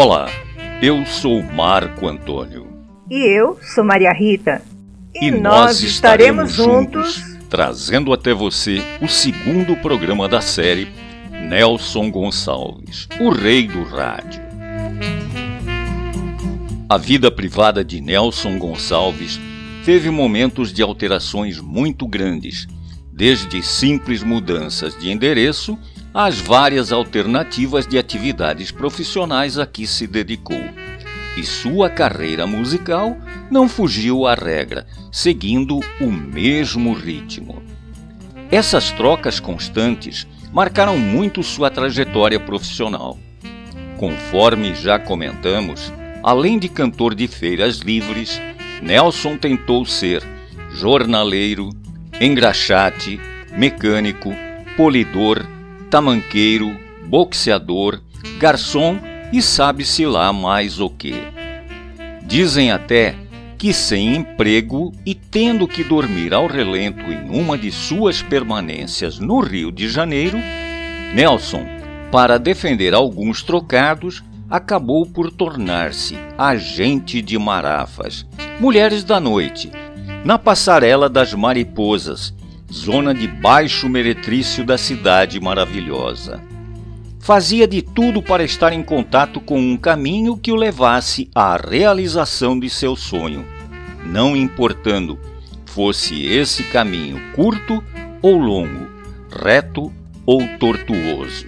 Olá, eu sou Marco Antônio. E eu sou Maria Rita. E nós estaremos juntos trazendo até você o segundo programa da série Nelson Gonçalves, o rei do rádio. A vida privada de Nelson Gonçalves teve momentos de alterações muito grandes, desde simples mudanças de endereço às várias alternativas de atividades profissionais a que se dedicou. E sua carreira musical não fugiu à regra, seguindo o mesmo ritmo. Essas trocas constantes marcaram muito sua trajetória profissional. Conforme já comentamos, além de cantor de feiras livres, Nelson tentou ser jornaleiro, engraxate, mecânico, polidor, tamanqueiro, boxeador, garçom e sabe-se lá mais o quê. Dizem até que sem emprego e tendo que dormir ao relento em uma de suas permanências no Rio de Janeiro, Nelson, para defender alguns trocados, acabou por tornar-se agente de marafas, mulheres da noite, na Passarela das Mariposas, zona de baixo meretrício da cidade maravilhosa. Fazia de tudo para estar em contato com um caminho que o levasse à realização de seu sonho, não importando fosse esse caminho curto ou longo, reto ou tortuoso.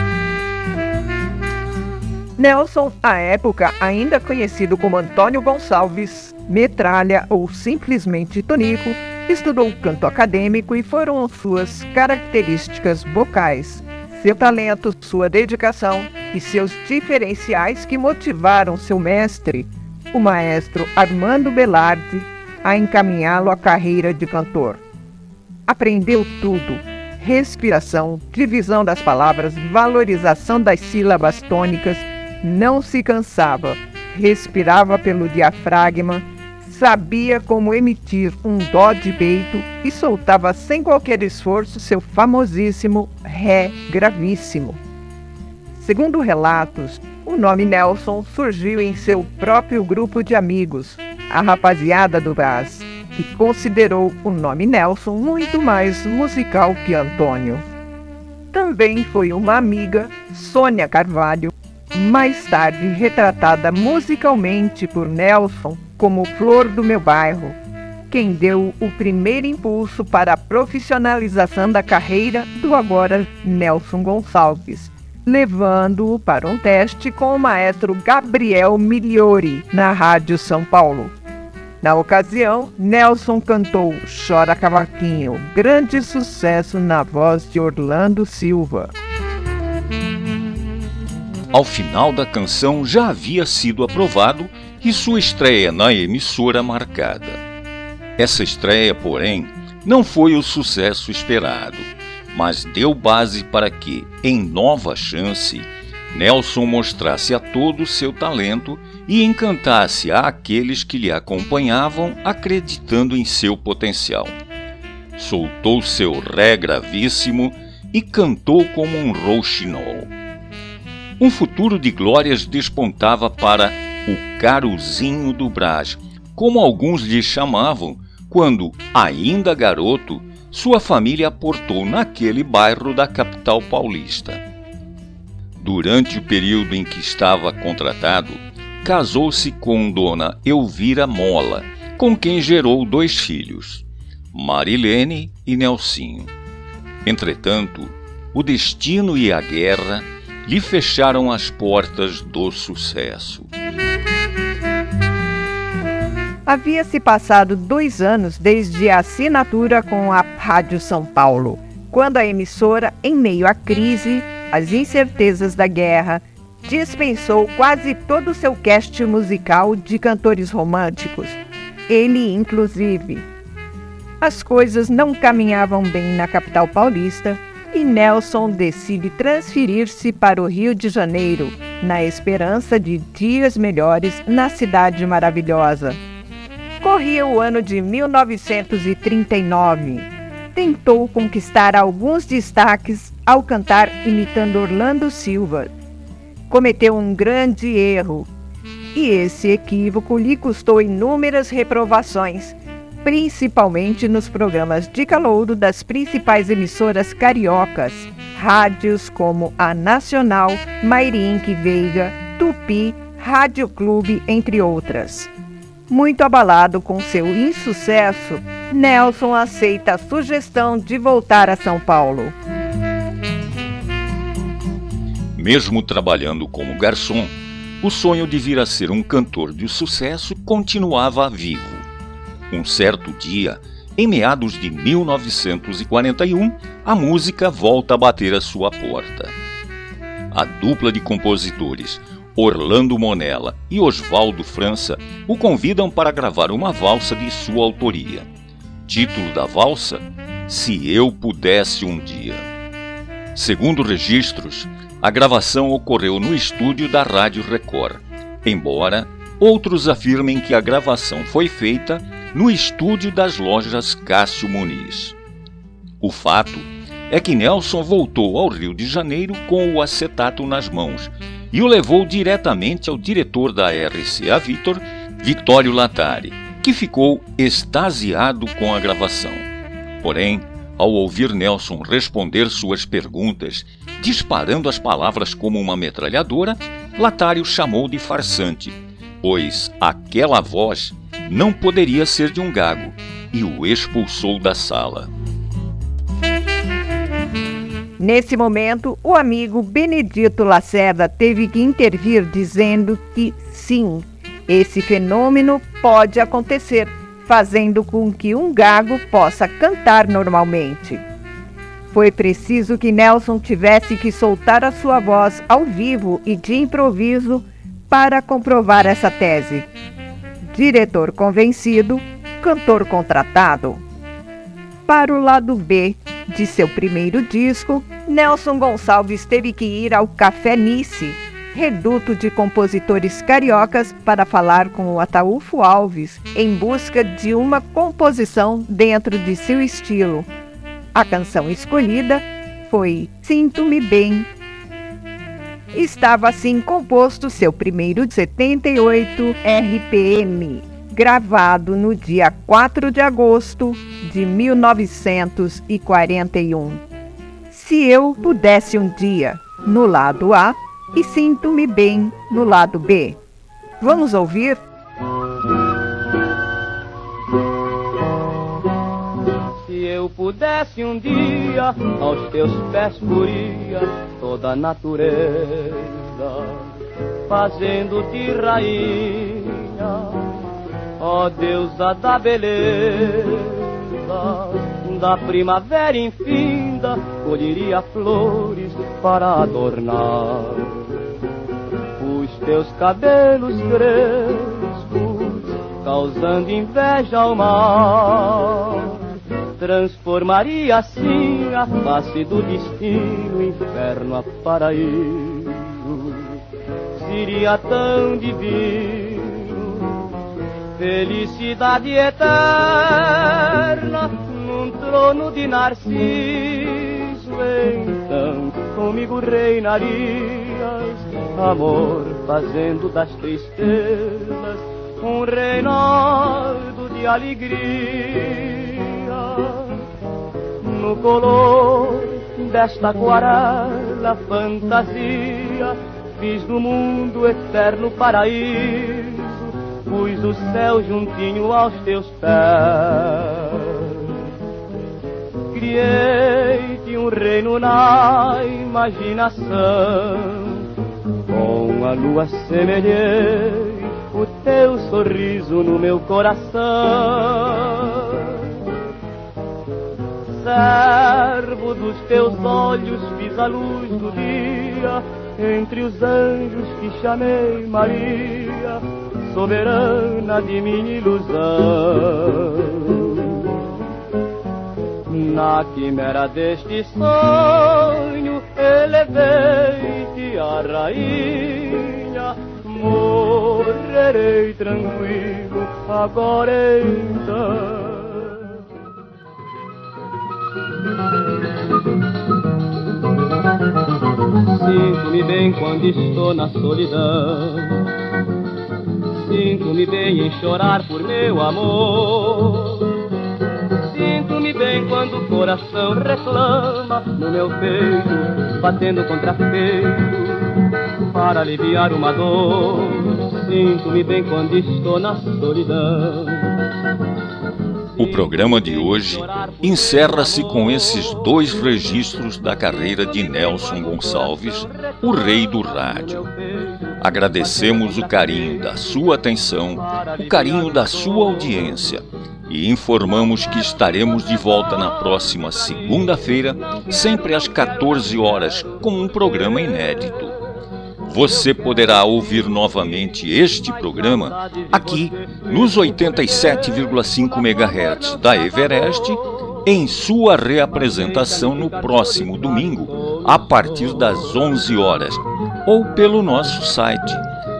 Nelson, à época ainda conhecido como Antônio Gonçalves, Metralha ou simplesmente Tonico, estudou canto acadêmico e foram suas características vocais, seu talento, sua dedicação e seus diferenciais que motivaram seu mestre, o maestro Armando Belardi, a encaminhá-lo à carreira de cantor. Aprendeu tudo: respiração, divisão das palavras, valorização das sílabas tônicas, não se cansava, respirava pelo diafragma, sabia como emitir um dó de peito e soltava sem qualquer esforço seu famosíssimo Ré gravíssimo. Segundo relatos, o nome Nelson surgiu em seu próprio grupo de amigos, a Rapaziada do Brás, que considerou o nome Nelson muito mais musical que Antônio. Também foi uma amiga, Sônia Carvalho, mais tarde retratada musicalmente por Nelson como Flor do Meu Bairro, quem deu o primeiro impulso para a profissionalização da carreira do agora Nelson Gonçalves, levando-o para um teste com o maestro Gabriel Migliori na Rádio São Paulo. Na ocasião, Nelson cantou Chora Cavaquinho, grande sucesso na voz de Orlando Silva. Ao final da canção já havia sido aprovado e sua estreia na emissora marcada. Essa estreia, porém, não foi o sucesso esperado, mas deu base para que, em Nova Chance, Nelson mostrasse a todos seu talento e encantasse aqueles que lhe acompanhavam, acreditando em seu potencial. Soltou seu Ré gravíssimo e cantou como um rouxinol. Um futuro de glórias despontava para o Caruzinho do Brás, como alguns lhe chamavam, quando, ainda garoto, sua família aportou naquele bairro da capital paulista. Durante o período em que estava contratado, casou-se com dona Elvira Mola, com quem gerou 2 filhos, Marilene e Nelsinho. Entretanto, o destino e a guerra lhe fecharam as portas do sucesso. Havia-se passado 2 anos desde a assinatura com a Rádio São Paulo, quando a emissora, em meio à crise, às incertezas da guerra, dispensou quase todo o seu cast musical de cantores românticos, ele inclusive. As coisas não caminhavam bem na capital paulista e Nelson decide transferir-se para o Rio de Janeiro, na esperança de dias melhores na cidade maravilhosa. Corria o ano de 1939. Tentou conquistar alguns destaques ao cantar imitando Orlando Silva. cometeu um grande erro. E esse equívoco lhe custou inúmeras reprovações, principalmente nos programas de calouro das principais emissoras cariocas, rádios como a Nacional, Mairink Veiga, Tupi, Rádio Clube, entre outras. Muito abalado com seu insucesso, Nelson aceita a sugestão de voltar a São Paulo. Mesmo trabalhando como garçom, o sonho de vir a ser um cantor de sucesso continuava vivo. Um certo dia, em meados de 1941, a música volta a bater à sua porta. A dupla de compositores Orlando Monella e Oswaldo França o convidam para gravar uma valsa de sua autoria. Título da valsa: Se Eu Pudesse um Dia. Segundo registros, a gravação ocorreu no estúdio da Rádio Record, embora outros afirmem que a gravação foi feita no estúdio das lojas Cássio Muniz. O fato é que Nelson voltou ao Rio de Janeiro com o acetato nas mãos e o levou diretamente ao diretor da RCA Victor, Vitório Latari, que ficou extasiado com a gravação. Porém, ao ouvir Nelson responder suas perguntas, disparando as palavras como uma metralhadora, Latari o chamou de farsante, pois aquela voz não poderia ser de um gago, e o expulsou da sala. Nesse momento, o amigo Benedito Lacerda teve que intervir dizendo que sim, esse fenômeno pode acontecer, fazendo com que um gago possa cantar normalmente. Foi preciso que Nelson tivesse que soltar a sua voz ao vivo e de improviso para comprovar essa tese. Diretor convencido, cantor contratado. Para o lado B de seu primeiro disco, Nelson Gonçalves teve que ir ao Café Nice, reduto de compositores cariocas, para falar com o Ataúfo Alves em busca de uma composição dentro de seu estilo. A canção escolhida foi Sinto-me Bem. Estava assim composto seu primeiro 78 RPM, gravado no dia 4 de agosto de 1941. Se Eu Pudesse um Dia, no lado A, e Sinto-me Bem, no lado B. Vamos ouvir? Se eu pudesse um dia aos teus pés poria toda a natureza, fazendo-te rainha, ó deusa da beleza, da primavera infinda, colheria flores para adornar os teus cabelos crespos, causando inveja ao mar. Transformaria assim a face do destino, inferno a paraíso. Seria tão divino, felicidade eterna, num trono de narciso. Então comigo reinarias, amor, fazendo das tristezas um reinado de alegria. No color desta aquarela fantasia, fiz do mundo eterno paraíso, pus o céu juntinho aos teus pés. Criei-te um reino na imaginação, com a lua semelhei o teu sorriso no meu coração. Servo dos teus olhos fiz a luz do dia, entre os anjos que chamei Maria, soberana de minha ilusão. Na quimera deste sonho elevei-te a rainha, morrerei tranquilo agora então. Sinto-me bem quando estou na solidão. Sinto-me bem em chorar por meu amor. Sinto-me bem quando o coração reclama no meu peito, batendo contra peito, para aliviar uma dor. Sinto-me bem quando estou na solidão. O programa de hoje encerra-se com esses dois registros da carreira de Nelson Gonçalves, o rei do rádio. Agradecemos o carinho da sua atenção, o carinho da sua audiência e informamos que estaremos de volta na próxima segunda-feira, sempre às 14 horas, com um programa inédito. Você poderá ouvir novamente este programa aqui nos 87,5 MHz da Everest em sua reapresentação no próximo domingo a partir das 11 horas ou pelo nosso site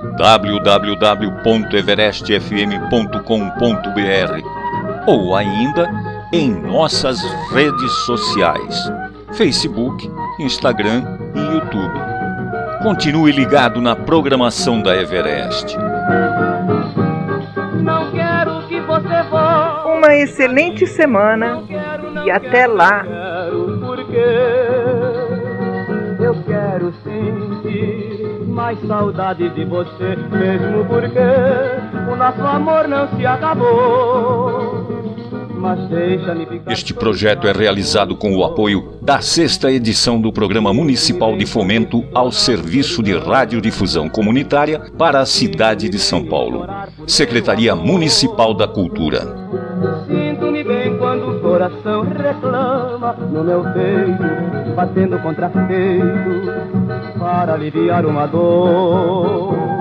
www.everestfm.com.br ou ainda em nossas redes sociais, Facebook, Instagram e YouTube. Continue ligado na programação da Everest. Não quero que você volte. Uma excelente semana e até lá. Eu quero sentir mais saudade de você, mesmo porque o nosso amor não se acabou. Mas deixa-me ficar. Este projeto é realizado com o apoio da 6ª edição do Programa Municipal de Fomento ao Serviço de Radiodifusão Comunitária para a cidade de São Paulo. Secretaria Municipal da Cultura. Sinto-me bem quando o coração reclama no meu peito, batendo contra peito, para aliviar uma dor.